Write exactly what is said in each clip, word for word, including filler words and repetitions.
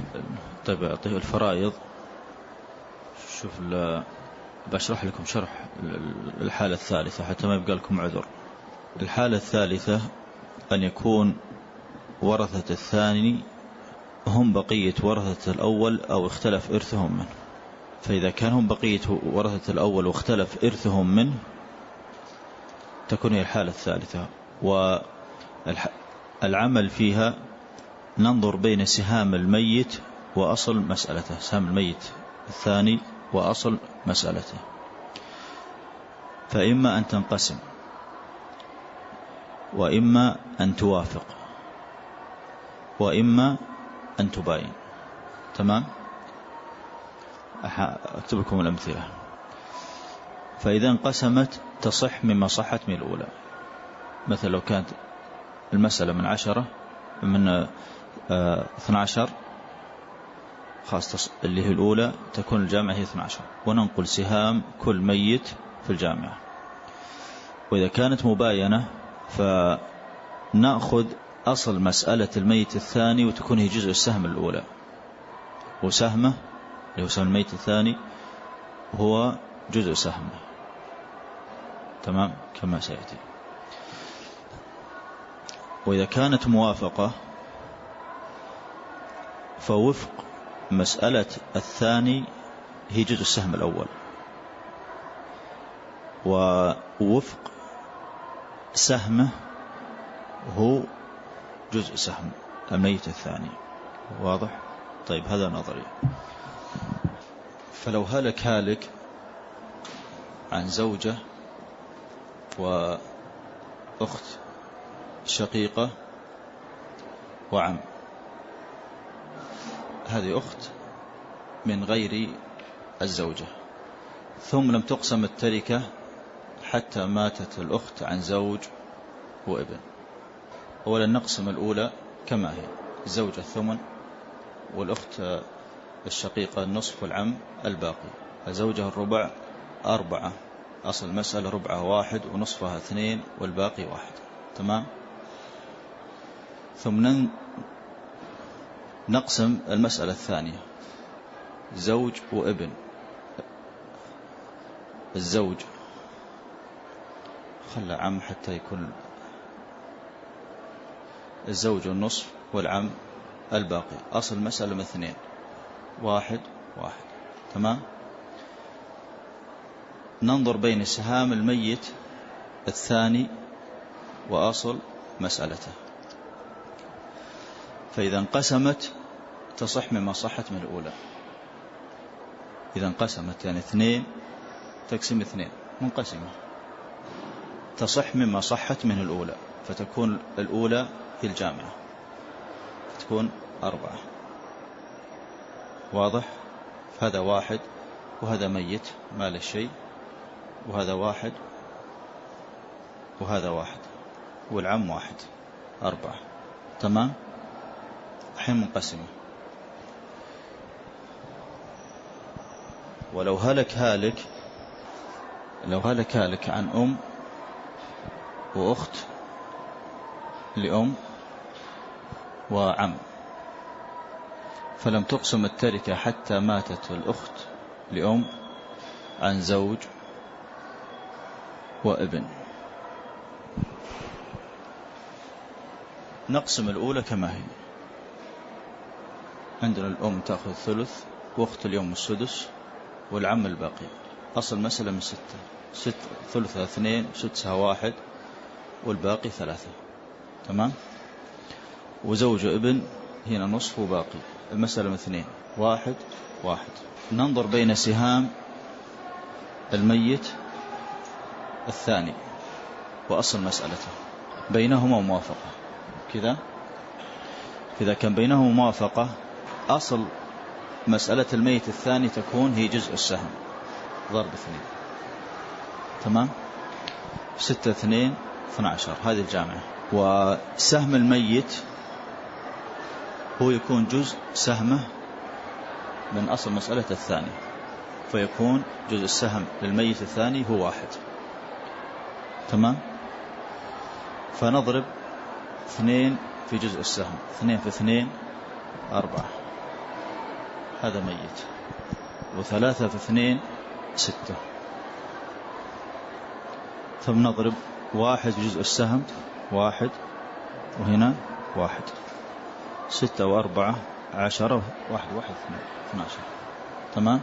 طيب أعطيه الفرائض. شوف بشرح لكم شرح الحالة الثالثة حتى ما يبقى لكم عذر. الحالة الثالثة أن يكون ورثة الثاني هم بقية ورثة الأول أو اختلف إرثهم منه. فإذا كان هم بقية ورثة الأول واختلف إرثهم منه تكون هي الحالة الثالثة. والعمل فيها ننظر بين سهام الميت وأصل مسألته، سهام الميت الثاني وأصل مسألته. فإما أن تنقسم وإما أن توافق وإما أن تباين. تمام؟ أكتب لكم الأمثلة. فإذا انقسمت تصح مما صحت من الأولى. مثل لو كانت المسألة من عشرة من اثنى عشر خاصة اللي هي الأولى تكون الجامعة هي اثنى عشر وننقل سهام كل ميت في الجامعة. وإذا كانت مباينة فنأخذ أصل مسألة الميت الثاني وتكون هي جزء السهم الأولى، وسهمه اللي هو سهم الميت الثاني هو جزء سهمه. تمام كما سيأتي. وإذا كانت موافقة فوفق مسألة الثاني هي جزء السهم الأول، ووفق سهمه هو جزء سهم الميت الثاني. واضح؟ طيب هذا نظري. فلو هلك هالك عن زوجة وأخت شقيقة وعم، هذه أخت من غير الزوجة، ثم لم تقسم التركة حتى ماتت الأخت عن زوج وابن. أولا نقسم الأولى كما هي، الزوجة الثمن والأخت الشقيقة النصف والعم الباقي. الزوجة الربع أربعة، أصل المسألة ربعها واحد ونصفها اثنين والباقي واحد. تمام. ثم نقسم المسألة الثانية زوج وابن. الزوج خلى عم حتى يكون الزوج النصف والعم الباقي. أصل المسألة من اثنين واحد واحد. تمام. ننظر بين سهام الميت الثاني وأصل مسألته. فإذا انقسمت تصح مما صحت من الأولى. إذا انقسمت يعني اثنين تقسم اثنين منقسمة تصح مما صحت من الأولى، فتكون الأولى هي الجامعة، تكون أربعة. واضح؟ هذا واحد وهذا ميت ما له شيء، وهذا واحد وهذا واحد والعم واحد، أربعة. تمام. الحين منقسمة. ولو هلك هالك لو هلك هالك عن أم وأخت لأم وعم، فلم تقسم التركة حتى ماتت الأخت لأم عن زوج وابن، نقسم الأولى كما هي. عندنا الأم تأخذ ثلث وأخت اليوم السدس والعم الباقي. أصل مسألة من ستة، ست ثلثها اثنين سدسها واحد والباقي ثلاثة. تمام. وزوج ابن هنا نصف وباقي. المسألة من اثنين واحد واحد. ننظر بين سهام الميت الثاني وأصل مسألته، بينهما موافقة كذا. إذا كان بينهما موافقة أصل مسألة الميت الثاني تكون هي جزء السهم ضرب اثنين. تمام. ستة اثنين اثنى عشر، هذه الجامعة. وسهم الميت هو يكون جزء سهمه من أصل مسألة الثاني، فيكون جزء السهم للميت الثاني هو واحد. تمام. فنضرب اثنين في جزء السهم، اثنين في اثنين أربعة. هذا ميت. وثلاثة في اثنين ستة. ثم نضرب واحد جزء السهم واحد، وهنا واحد. ستة وأربعة عشرة، واحد واحد اثنين اثنى عشر. تمام.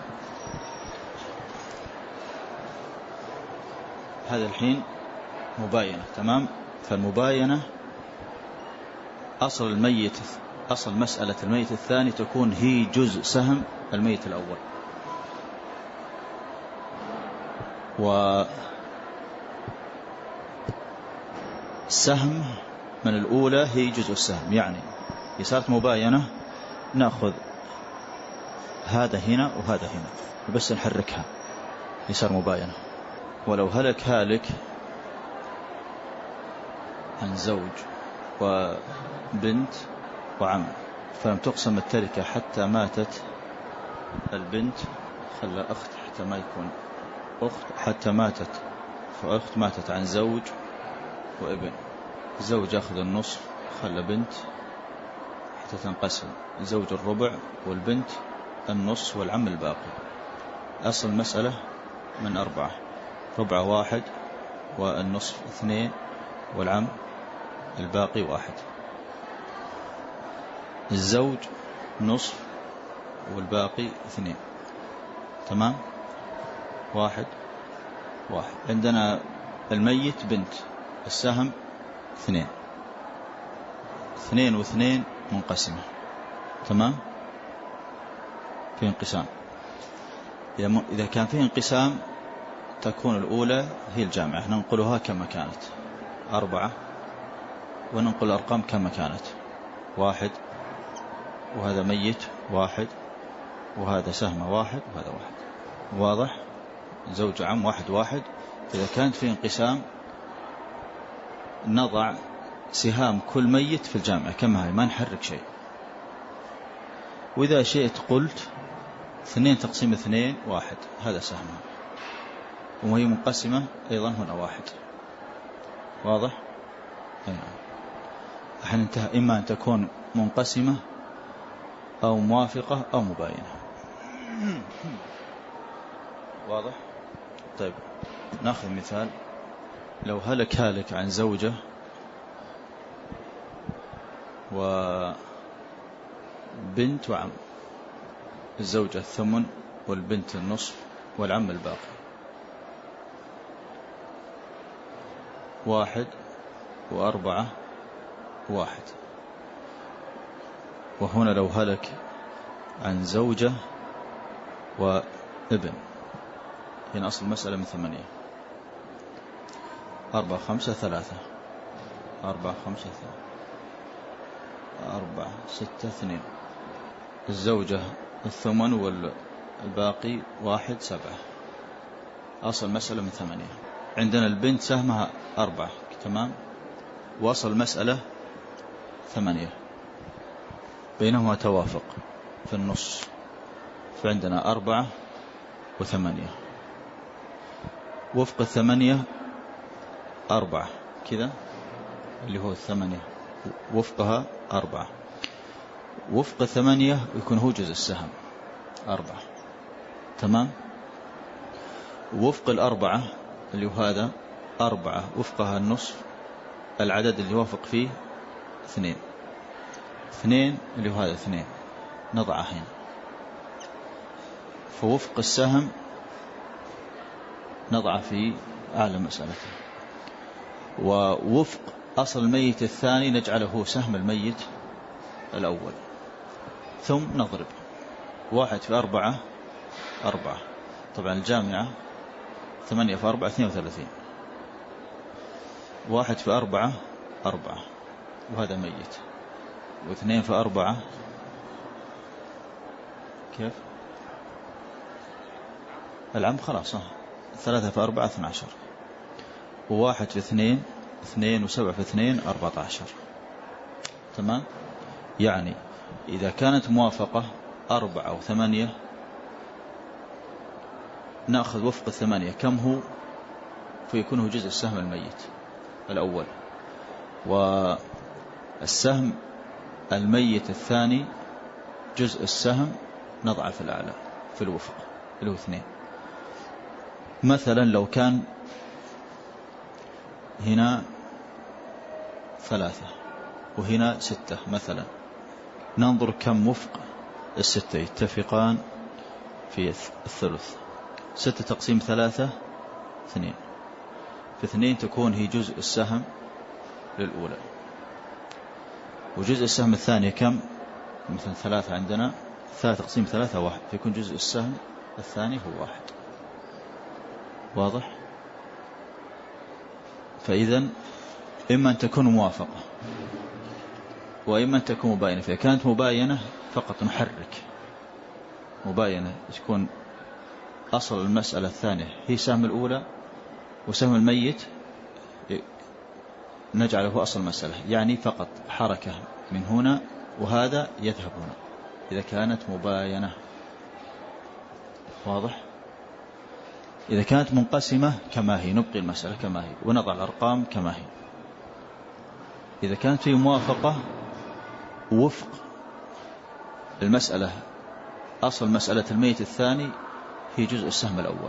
هذا الحين مباينة. تمام. فالمباينة أصل الميت، أصل مسألة الميت الثاني تكون هي جزء سهم الميت الأول، والسهم من الأولى هي جزء السهم. يعني إذا صارت مباينة نأخذ هذا هنا وهذا هنا بس نحركها يصير مباينة. ولو هلك هالك عن زوج وبنت وعم فلم تقسم التركة حتى ماتت البنت، خلى أخت حتى ما يكون أخت، حتى ماتت فأخت ماتت عن زوج وابن. الزوج أخذ النصف، خلى بنت حتى تنقسم، زوج الربع والبنت النص والعم الباقي. أصل المسألة من أربعة، ربع واحد والنصف اثنين والعم الباقي واحد. الزوج نصف والباقي اثنين. تمام. واحد واحد. عندنا الميت بنت، السهم اثنين، اثنين واثنين منقسمة. تمام. في انقسام. إذا كان فيه انقسام تكون الأولى هي الجامعة، ننقلها كما كانت أربعة، وننقل الأرقام كما كانت واحد، وهذا ميت واحد، وهذا سهم واحد، وهذا واحد. واضح؟ زوج عم واحد واحد. إذا كانت في انقسام نضع سهام كل ميت في الجامعة كما هي، ما نحرك شيء. وإذا شئت قلت اثنين تقسيم اثنين واحد، هذا سهمها، وهي منقسمة أيضا هنا واحد. واضح؟ أيضا أحيانا انتهى إما أن تكون منقسمة أو موافقة أو مباينة. واضح؟ طيب نأخذ مثال. لو هلك هالك عن زوجة وبنت وعم، الزوجة الثمن والبنت النصف والعم الباقي. واحد وأربعة واحد. وهنا لو هلك عن زوجة وابن، هنا أصل المسألة من ثمانية. أربعة خمسة ثلاثة، أربعة خمسة ثلاثة، أربعة ستة اثنين. الزوجة الثمن والباقي واحد سبعة. أصل المسألة من ثمانية. عندنا البنت سهمها أربعة. تمام. وأصل المسألة ثمانية، بينهما توافق في النص، فعندنا أربعة وثمانية. وفق الثمانية أربعة كذا، اللي هو الثمانية وفقها أربعة. وفق الثمانية يكون هو جزء السهم أربعة. تمام. وفق الأربعة اللي هو هذا أربعة، وفقها النصف، العدد اللي يوافق فيه اثنين، اثنين اللي هو هذا اثنين، نضعه هنا. فوفق السهم نضعه في أعلى مسألته. ووفق أصل الميت الثاني نجعله سهم الميت الأول. ثم نضرب واحد في أربعة أربعة. طبعا الجامعة ثمانية في أربعة اثنين وثلاثين. واحد في أربعة أربعة، وهذا ميت. واثنين في أربعة كيف العم خلاص ها. ثلاثة في أربعة اثنى عشر. وواحد في اثنين اثنين، وسبعة في اثنين أربعة عشر. تمام. يعني إذا كانت موافقة أربعة وثمانية نأخذ وفق الثمانية كم هو، فيكونه جزء السهم الميت الأول. والسهم الميت الثاني جزء السهم نضعف الأعلى في الوفق اللي هو اثنين. مثلا لو كان هنا ثلاثة وهنا ستة مثلا، ننظر كم وفق الستة يتفقان في الثلث. ستة تقسيم ثلاثة اثنين، في اثنين تكون هي جزء السهم للأولى، وجزء السهم الثانية كم؟ مثلا ثلاثة عندنا، ثلاثة تقسيم ثلاثة واحد، فيكون جزء السهم الثاني هو واحد. واضح؟ فإذا إما أن تكون موافقة وإما أن تكون مباينة. فإذا كانت مباينة فقط نحرك مباينة، تكون أصل المسألة الثانية هي سهم الأولى، وسهم الميت نجعله هو أصل المسألة، يعني فقط حركة من هنا وهذا يذهب هنا إذا كانت مباينة. واضح؟ إذا كانت منقسمة كما هي نبقي المسألة كما هي ونضع الأرقام كما هي. إذا كانت في موافقة وفق المسألة، أصل مسألة الميت الثاني هي جزء السهم الأول،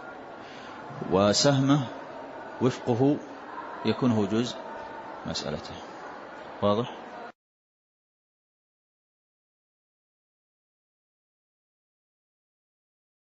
وسهمه وفقه يكون هو جزء مسألته. واضح؟